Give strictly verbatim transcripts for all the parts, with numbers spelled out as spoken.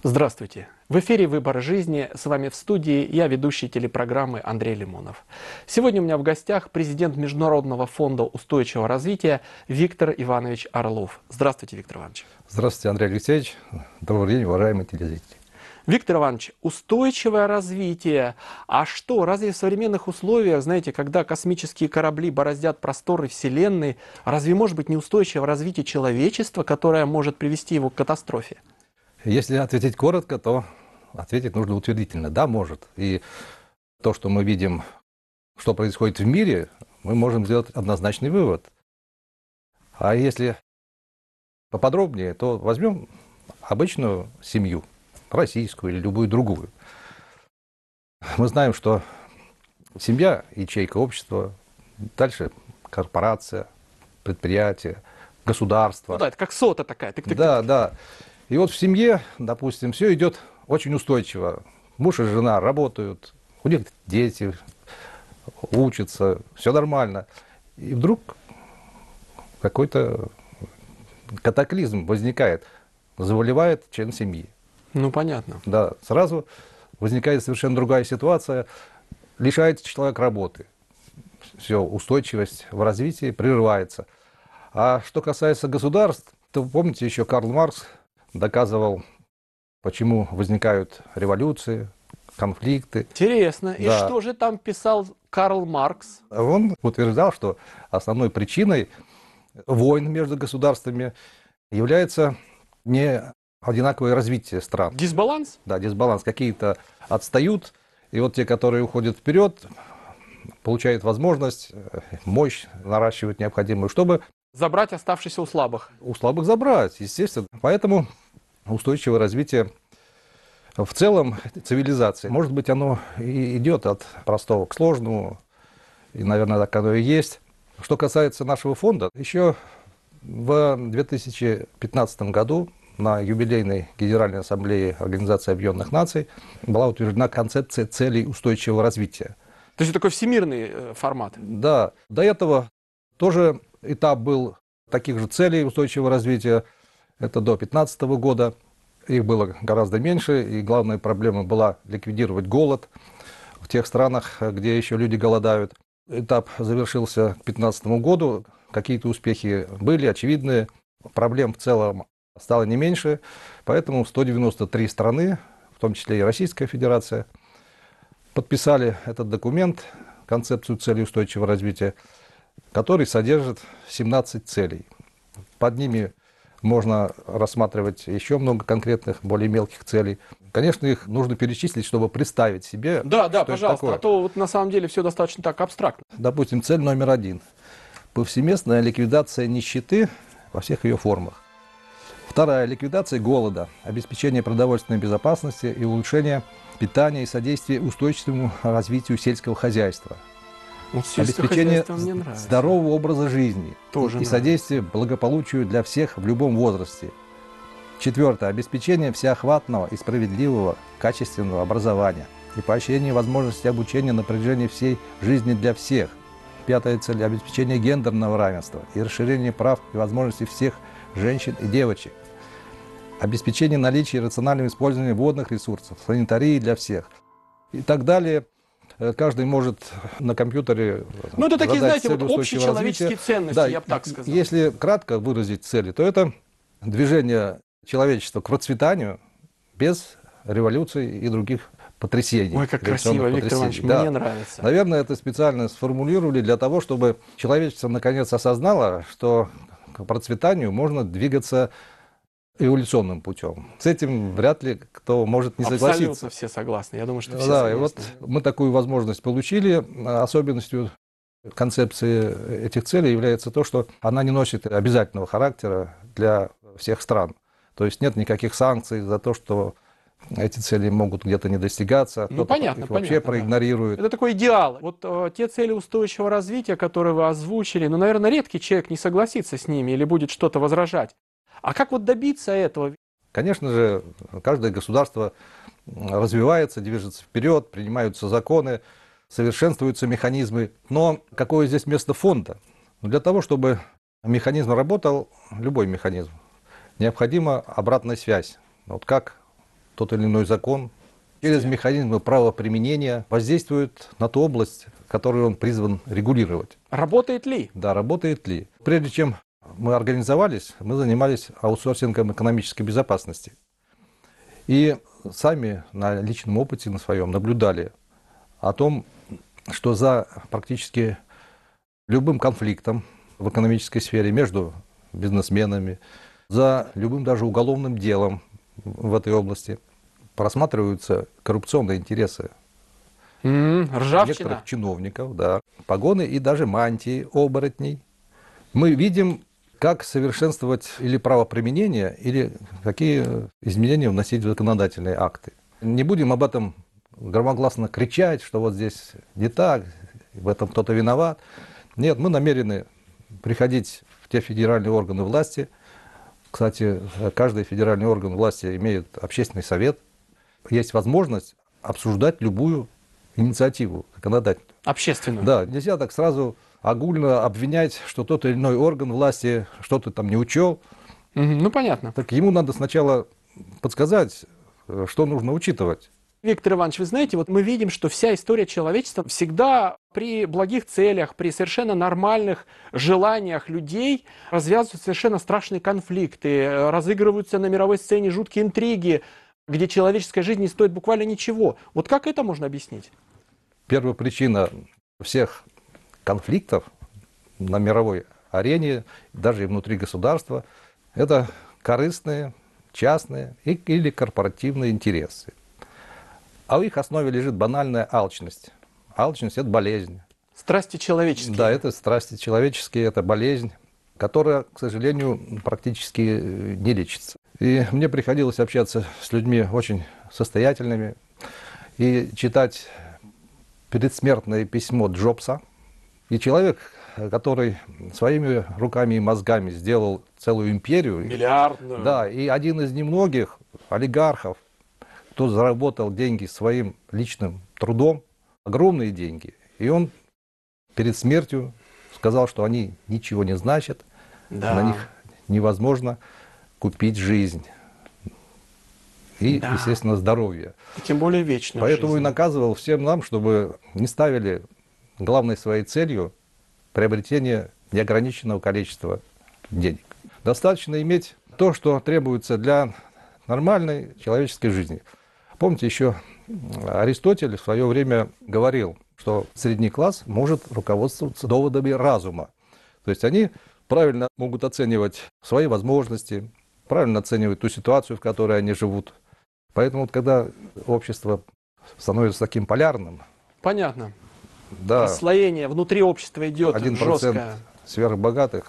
Здравствуйте! В эфире «Выбор жизни». С вами в студии я, ведущий телепрограммы Андрей Лимонов. Сегодня у меня в гостях президент Международного фонда устойчивого развития Виктор Иванович Орлов. Здравствуйте, Виктор Иванович. Здравствуйте, Андрей Алексеевич. Добрый день, уважаемые телезрители. Виктор Иванович, устойчивое развитие. А что, разве в современных условиях, знаете, когда космические корабли бороздят просторы Вселенной, разве может быть неустойчивое развитие человечества, которое может привести его к катастрофе? Если ответить коротко, то ответить нужно утвердительно. Да, может. И то, что мы видим, что происходит в мире, мы можем сделать однозначный вывод. А если поподробнее, то возьмем обычную семью, российскую или любую другую. Мы знаем, что семья – ячейка общества, дальше корпорация, предприятие, государство. Ну да, это как сота такая. Тык -тык -тык. Да, да. И вот в семье, допустим, все идет очень устойчиво. Муж и жена работают, у них дети учатся, все нормально. И вдруг какой-то катаклизм возникает, заболевает член семьи. Ну, понятно. Да, сразу возникает совершенно другая ситуация, лишается человек работы. Все, устойчивость в развитии прерывается. А что касается государств, то помните, еще Карл Маркс доказывал, почему возникают революции, конфликты. Интересно. И Да. что же там писал Карл Маркс? Он утверждал, что основной причиной войн между государствами является не одинаковое развитие стран. Дисбаланс? Да, дисбаланс. Какие-то отстают, и вот те, которые уходят вперед, получают возможность, мощь наращивать необходимую, чтобы Забрать оставшийся у слабых. у слабых забрать, естественно. Поэтому устойчивое развитие в целом цивилизации, может быть, оно и идет от простого к сложному, и, наверное, так оно и есть. Что касается нашего фонда, еще в две тысячи пятнадцатом году на юбилейной Генеральной Ассамблее Организации Объединенных Наций была утверждена концепция целей устойчивого развития. То есть это такой всемирный э, формат. Да, до этого тоже этап был таких же целей устойчивого развития. Это до две тысячи пятнадцатого года. Их было гораздо меньше. И главная проблема была ликвидировать голод в тех странах, где еще люди голодают. Этап завершился к две тысячи пятнадцатому году. Какие-то успехи были очевидные. Проблем в целом стало не меньше. Поэтому сто девяносто три страны, в том числе и Российская Федерация, подписали этот документ, концепцию целей устойчивого развития, который содержит семнадцать целей. Под ними можно рассматривать еще много конкретных, более мелких целей. Конечно, их нужно перечислить, чтобы представить себе, Да, да, что это пожалуйста. такое. А то вот на самом деле все достаточно так абстрактно. Допустим, цель номер один. Повсеместная ликвидация нищеты во всех ее формах. Вторая. Ликвидация голода, обеспечение продовольственной безопасности и улучшение питания и содействие устойчивому развитию сельского хозяйства. Вот сельское Обеспечение хозяйство мне нравится. здорового образа жизни Тоже и нравится. содействие благополучию для всех в любом возрасте. Четвертое. Обеспечение всеохватного и справедливого качественного образования и поощрение возможности обучения на протяжении всей жизни для всех. Пятая цель. Обеспечение гендерного равенства и расширение прав и возможностей всех женщин и девочек. Обеспечение наличия и рационального использования водных ресурсов, санитарии для всех и так далее. Каждый может на компьютере Ну, это такие, задать знаете, вот цели устойчивого общечеловеческие развития. ценности, Да, я бы так сказал. Если кратко выразить цели, то это движение человечества к процветанию без революций и других потрясений. Ой, как революционных красиво, Виктор Иванович, потрясений. мне Да. нравится. Наверное, это специально сформулировали для того, чтобы человечество наконец осознало, что к процветанию можно двигаться эволюционным путем. С этим вряд ли кто может не согласиться. Абсолютно все согласны. Я думаю, что все Да, и вот согласны. мы такую возможность получили. Особенностью концепции этих целей является то, что она не носит обязательного характера для всех стран. То есть нет никаких санкций за то, что эти цели могут где-то не достигаться, Ну, кто-то понятно, их вообще понятно, да. проигнорирует. Это такой идеал. Вот э, те цели устойчивого развития, которые вы озвучили, ну, наверное, редкий человек не согласится с ними или будет что-то возражать. А как вот добиться этого? Конечно же, каждое государство развивается, движется вперед, принимаются законы, совершенствуются механизмы. Но какое здесь место фонда? Ну, для того, чтобы механизм работал, любой механизм, необходима обратная связь. Вот как тот или иной закон через механизмы правоприменения воздействует на ту область, которую он призван регулировать. Работает ли? Да, работает ли. Прежде чем мы организовались, мы занимались аутсорсингом экономической безопасности. И сами на личном опыте на своем наблюдали о том, что за практически любым конфликтом в экономической сфере между бизнесменами, за любым даже уголовным делом в этой области просматриваются коррупционные интересы М, ржавчина. некоторых чиновников, да, погоны и даже мантии оборотней. Мы видим, как совершенствовать или правоприменение, или какие изменения вносить в законодательные акты. Не будем об этом громогласно кричать, что вот здесь не так, в этом кто-то виноват. Нет, мы намерены приходить в те федеральные органы власти. Кстати, каждый федеральный орган власти имеет общественный совет. Есть возможность обсуждать любую инициативу законодательную. Общественную. Да, нельзя так сразу огульно обвинять, что тот или иной орган власти что-то там не учел. Мгм, ну, понятно. Так ему надо сначала подсказать, что нужно учитывать. Виктор Иванович, вы знаете, вот мы видим, что вся история человечества всегда при благих целях, при совершенно нормальных желаниях людей развязываются совершенно страшные конфликты, разыгрываются на мировой сцене жуткие интриги, где человеческая жизнь не стоит буквально ничего. Вот как это можно объяснить? Первая причина всех конфликтов на мировой арене, даже и внутри государства, это корыстные, частные или корпоративные интересы. А в их основе лежит банальная алчность. Алчность – это болезнь. Страсти человеческие. Да, это страсти человеческие, это болезнь, которая, к сожалению, практически не лечится. И мне приходилось общаться с людьми очень состоятельными и читать предсмертное письмо Джобса. И человек, который своими руками и мозгами сделал целую империю. Миллиардную. Да, и один из немногих олигархов, кто заработал деньги своим личным трудом, огромные деньги. И он перед смертью сказал, что они ничего не значат, Да. на них невозможно купить жизнь. И, Да. естественно, здоровье. И тем более вечную Поэтому жизнь. и наказывал всем нам, чтобы не ставили главной своей целью приобретение неограниченного количества денег. Достаточно иметь то, что требуется для нормальной человеческой жизни. Помните, еще Аристотель в свое время говорил, что средний класс может руководствоваться доводами разума. То есть они правильно могут оценивать свои возможности, правильно оценивать ту ситуацию, в которой они живут. Поэтому, вот, когда общество становится таким полярным, Понятно. да, Расслоение внутри общества идет один процент жесткое. сверхбогатых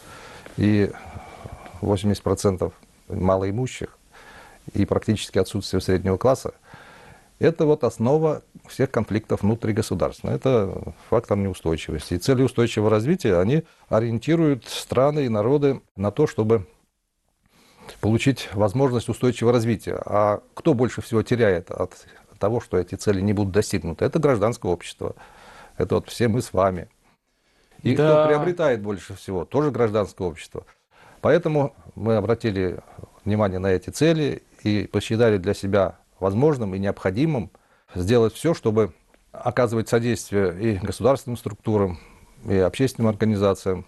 и восемьдесят процентов малоимущих, и практически отсутствие среднего класса, это вот основа всех конфликтов внутри государства. Это фактор неустойчивости. И цели устойчивого развития, они ориентируют страны и народы на то, чтобы получить возможность устойчивого развития. А кто больше всего теряет от того, что эти цели не будут достигнуты? Это гражданское общество. Это вот все мы с вами. И Да. кто приобретает больше всего? Тоже гражданское общество. Поэтому мы обратили внимание на эти цели и посчитали для себя возможным и необходимым сделать все, чтобы оказывать содействие и государственным структурам, и общественным организациям,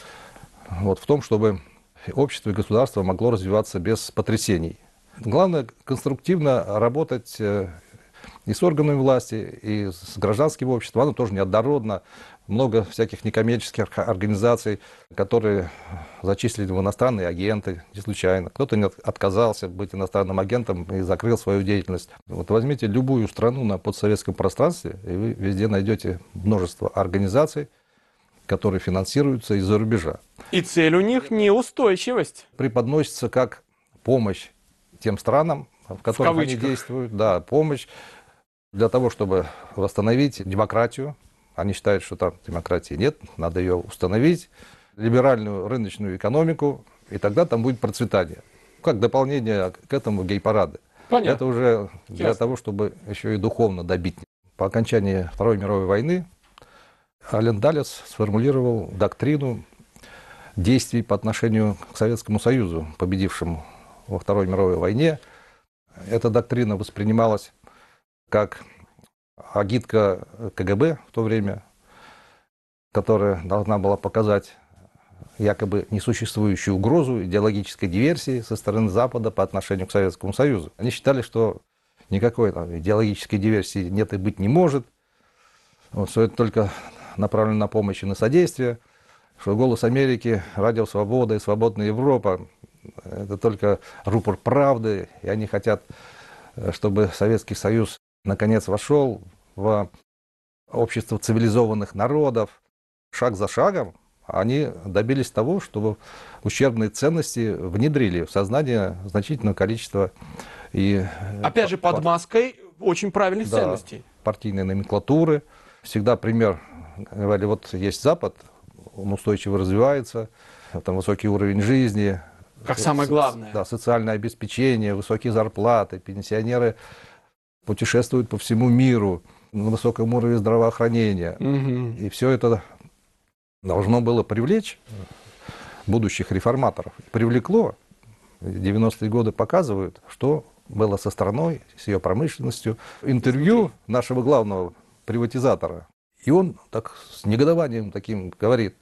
вот, в том, чтобы общество и государство могло развиваться без потрясений. Главное, конструктивно работать и с органами власти, и с гражданским обществом. Оно тоже неоднородно. Много всяких некоммерческих организаций, которые зачислили в иностранные агенты, не случайно. Кто-то не отказался быть иностранным агентом и закрыл свою деятельность. Вот возьмите любую страну на постсоветском пространстве, и вы везде найдете множество организаций, которые финансируются из-за рубежа. И цель у них неустойчивость. Преподносится как помощь тем странам, в которых В они действуют. Да, помощь для того, чтобы восстановить демократию. Они считают, что там демократии нет, надо ее установить, либеральную рыночную экономику, и тогда там будет процветание. Как дополнение к этому гей-парады. Понятно. Это уже для Ясно. того, чтобы еще и духовно добить. По окончании Второй мировой войны Ален Далес сформулировал доктрину действий по отношению к Советскому Союзу, победившему во Второй мировой войне. Эта доктрина воспринималась как агитка КГБ в то время, которая должна была показать якобы несуществующую угрозу идеологической диверсии со стороны Запада по отношению к Советскому Союзу. Они считали, что никакой там, идеологической диверсии нет и быть не может, вот, что это только направлено на помощь и на содействие, что «Голос Америки», «Радио Свобода» и «Свободная Европа» — это только рупор правды, и они хотят, чтобы Советский Союз наконец вошел в общество цивилизованных народов. Шаг за шагом они добились того, чтобы ущербные ценности внедрили в сознание значительное количество и... Опять же, под маской очень правильных да, ценностей. Партийной номенклатуры. Всегда пример, говорили, вот есть Запад, он устойчиво развивается, там высокий уровень жизни. Как самое главное. Да, социальное обеспечение, высокие зарплаты, пенсионеры путешествуют по всему миру на высоком уровне здравоохранения. Угу. И все это должно было привлечь будущих реформаторов. Привлекло. девяностые годы показывают, что было со страной, с ее промышленностью. Интервью нашего главного приватизатора. И он так с негодованием таким говорит: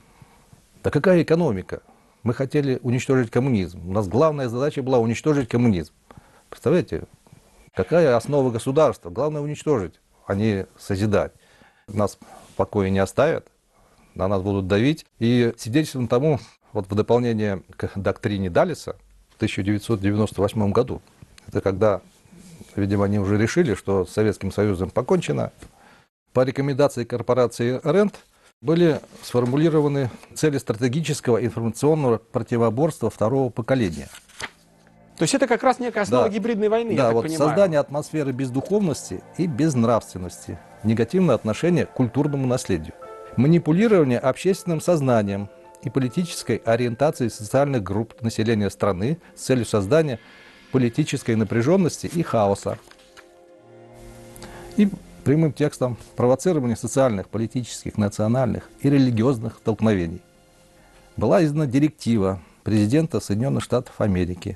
да какая экономика? Мы хотели уничтожить коммунизм. У нас главная задача была уничтожить коммунизм. Представляете, какая основа государства? Главное уничтожить, а не созидать. Нас в покое не оставят, на нас будут давить. И свидетельством тому, вот в дополнение к доктрине Даллеса в тысяча девятьсот девяносто восьмом году, это когда, видимо, они уже решили, что с Советским Союзом покончено, по рекомендации корпорации РЕНТ были сформулированы цели стратегического информационного противоборства второго поколения. То есть это как раз некая основа Да. гибридной войны, Да, я так вот понимаю. создание атмосферы бездуховности и безнравственности, негативное отношение к культурному наследию, манипулирование общественным сознанием и политической ориентацией социальных групп населения страны с целью создания политической напряженности и хаоса. И прямым текстом провоцирование социальных, политических, национальных и религиозных столкновений. Была издана директива президента Соединенных Штатов Америки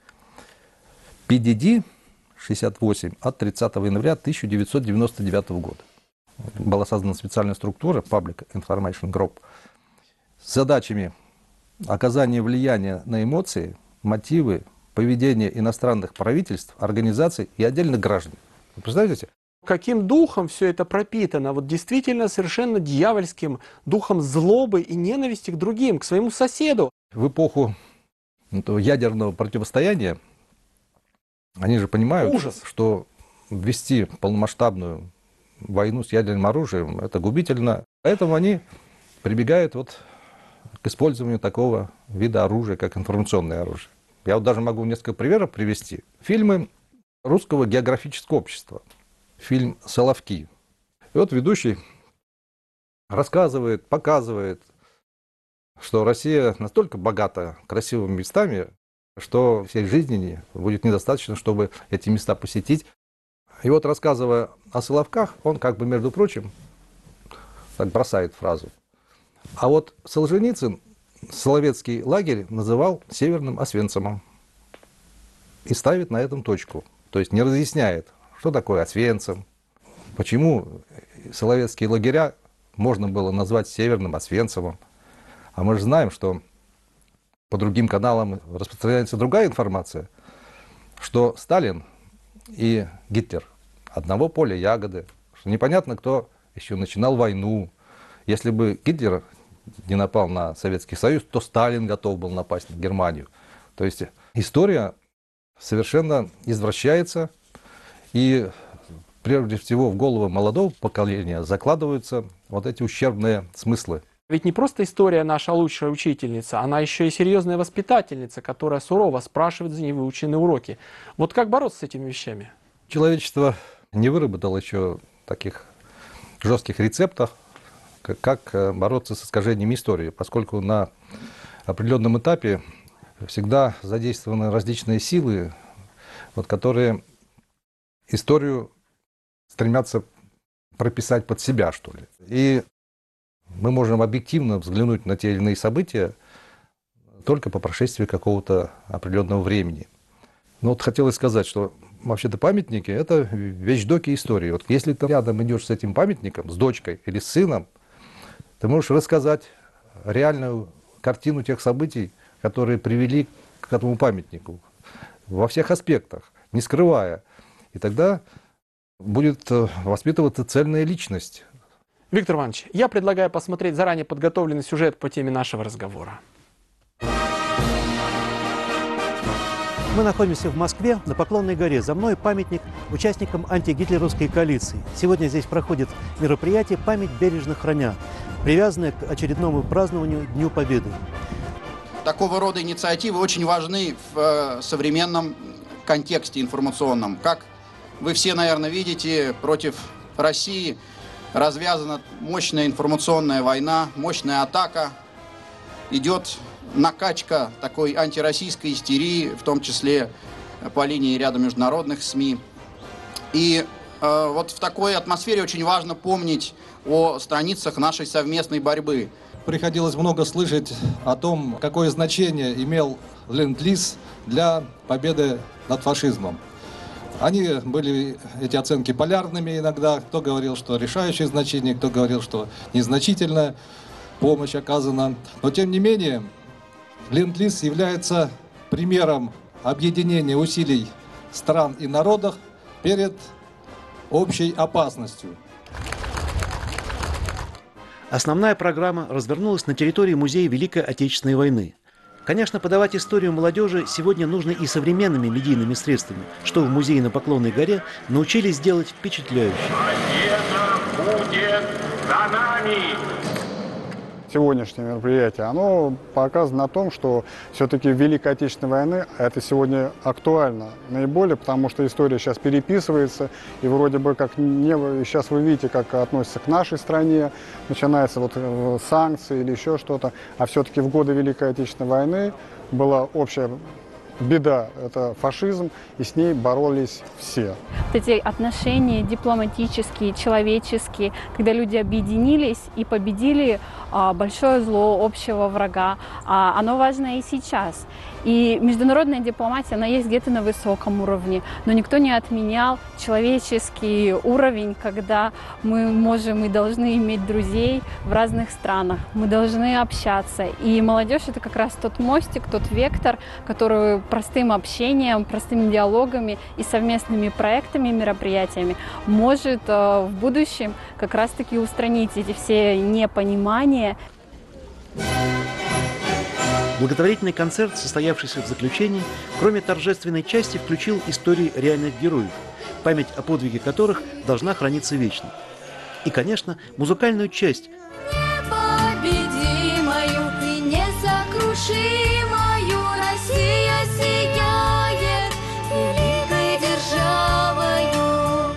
пи ди ди шестьдесят восемь от тридцатого января тысяча девятьсот девяносто девятого года. Была создана специальная структура Public Information Group с задачами оказания влияния на эмоции, мотивы, поведение иностранных правительств, организаций и отдельных граждан. Вы представляете? Каким духом все это пропитано? Вот действительно совершенно дьявольским духом злобы и ненависти к другим, к своему соседу. В эпоху этого ядерного противостояния они же понимают, Ужас. что ввести полномасштабную войну с ядерным оружием – это губительно. Поэтому они прибегают вот к использованию такого вида оружия, как информационное оружие. Я вот даже могу несколько примеров привести. Фильмы Русского географического общества. Фильм «Соловки». И вот ведущий рассказывает, показывает, что Россия настолько богата красивыми местами, что всей жизни будет недостаточно, чтобы эти места посетить. И вот, рассказывая о Соловках, он как бы, между прочим, так бросает фразу. А вот Солженицын Соловецкий лагерь называл Северным Освенцимом. И ставит на этом точку. То есть не разъясняет, что такое Освенцим, почему соловецкие лагеря можно было назвать Северным Освенцимом. А мы же знаем, что по другим каналам распространяется другая информация, что Сталин и Гитлер одного поля ягоды, что непонятно, кто еще начинал войну. Если бы Гитлер не напал на Советский Союз, то Сталин готов был напасть на Германию. То есть история совершенно извращается, и прежде всего в голову молодого поколения закладываются вот эти ущербные смыслы. Ведь не просто история наша лучшая учительница, она еще и серьезная воспитательница, которая сурово спрашивает за невыученные уроки. Вот как бороться с этими вещами? Человечество не выработало еще таких жестких рецептов, как бороться с искажением истории, поскольку на определенном этапе всегда задействованы различные силы, вот, которые историю стремятся прописать под себя, что ли. И мы можем объективно взглянуть на те или иные события только по прошествии какого-то определенного времени. Но вот хотелось сказать, что вообще-то памятники – это вещдоки истории. Вот если ты рядом идешь с этим памятником, с дочкой или с сыном, ты можешь рассказать реальную картину тех событий, которые привели к этому памятнику во всех аспектах, не скрывая. И тогда будет воспитываться цельная личность. Виктор Иванович, я предлагаю посмотреть заранее подготовленный сюжет по теме нашего разговора. Мы находимся в Москве, на Поклонной горе. За мной памятник участникам антигитлеровской коалиции. Сегодня здесь проходит мероприятие «Память бережно храня», привязанное к очередному празднованию Дню Победы. Такого рода инициативы очень важны в современном контексте информационном. Как вы все, наверное, видите, против России развязана мощная информационная война, мощная атака, идет накачка такой антироссийской истерии, в том числе по линии ряда международных СМИ. И э, вот в такой атмосфере очень важно помнить о страницах нашей совместной борьбы. Приходилось много слышать о том, какое значение имел ленд-лиз для победы над фашизмом. Они были, эти оценки, полярными иногда. Кто говорил, что решающее значение, кто говорил, что незначительная помощь оказана. Но тем не менее, ленд-лиз является примером объединения усилий стран и народов перед общей опасностью. Основная программа развернулась на территории Музея Великой Отечественной войны. Конечно, подавать историю молодежи сегодня нужно и современными медийными средствами, что в музее на Поклонной горе научились делать впечатляюще. Победа будет за нами! Сегодняшнее мероприятие, оно показано на том, что все-таки Великой Отечественной войны это сегодня актуально наиболее, потому что история сейчас переписывается, и вроде бы как не, сейчас вы видите, как относятся к нашей стране, начинаются вот санкции или еще что-то, а все-таки в годы Великой Отечественной войны была общая беда, это фашизм, и с ней боролись все. Эти отношения дипломатические, человеческие, когда люди объединились и победили а, большое зло общего врага, а, оно важно и сейчас. И международная дипломатия, она есть где-то на высоком уровне, но никто не отменял человеческий уровень, когда мы можем и должны иметь друзей в разных странах, мы должны общаться. И молодежь – это как раз тот мостик, тот вектор, который простым общением, простыми диалогами и совместными проектами, мероприятиями может э, в будущем как раз-таки устранить эти все непонимания. Благотворительный концерт, состоявшийся в заключении, кроме торжественной части, включил истории реальных героев, память о подвиге которых должна храниться вечно. И, конечно, музыкальную часть. Непобедимою и несокрушимою Россия сияет великой державою.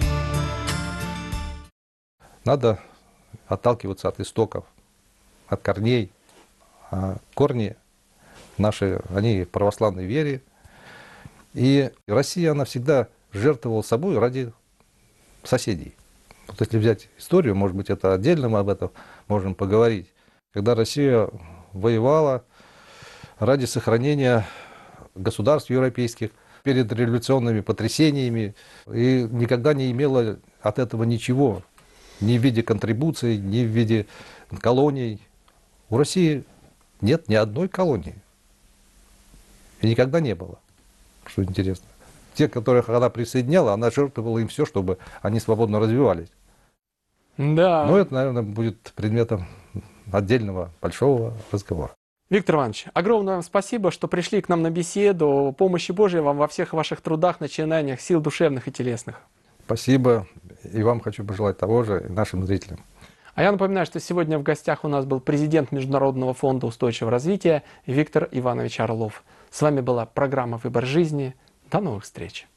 Надо отталкиваться от истоков, от корней. А корни наши, они в православной вере. И Россия, она всегда жертвовала собой ради соседей. Вот если взять историю, может быть, это отдельно мы об этом можем поговорить. Когда Россия воевала ради сохранения государств европейских перед революционными потрясениями и никогда не имела от этого ничего, ни в виде контрибуций, ни в виде колоний. У России нет ни одной колонии. И никогда не было, что интересно. Те, которых она присоединяла, она жертвовала им все, чтобы они свободно развивались. Да. Но это, наверное, будет предметом отдельного большого разговора. Виктор Иванович, огромное вам спасибо, что пришли к нам на беседу. Помощи Божией вам во всех ваших трудах, начинаниях, сил душевных и телесных. Спасибо. И вам хочу пожелать того же, и нашим зрителям. А я напоминаю, что сегодня в гостях у нас был президент Международного фонда устойчивого развития Виктор Иванович Орлов. С вами была программа «Выбор жизни». До новых встреч!